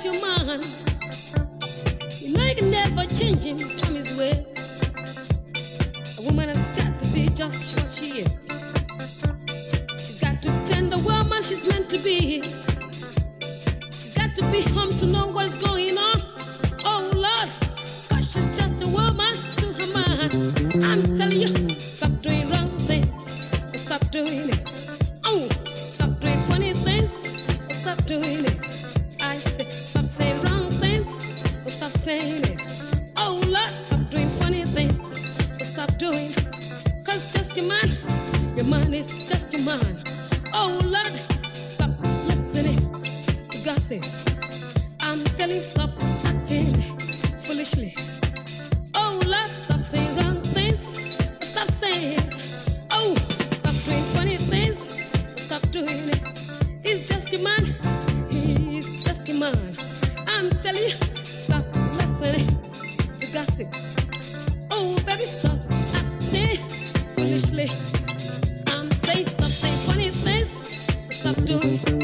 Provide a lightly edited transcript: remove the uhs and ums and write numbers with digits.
got your mind. You know you can never change him from his ways. A woman has got to be just what she is. She's got to tend the woman she's meant to be. She's got to be home to know what's going on. Oh Lord, 'cause she's just a woman to her mind. I'm telling you, stop doing wrong things. Stop doing it. Oh, stop doing funny things. Stop doing it. I say, stop saying wrong things. Stop saying it. Oh Lord, stop doing funny things. Stop doing it. 'Cause just your man is just your man. Oh Lord, stop listening to gossip. I'm telling you, stop acting foolishly. Oh Lord, stop saying wrong things. Stop saying. Oh, stop doing funny things. Stop doing it. He's just your man. He's just your man. I'm telling you, stop listening to gossip. Oh baby, stop acting foolishly. I'm saying, stop saying funny things. Stop doing.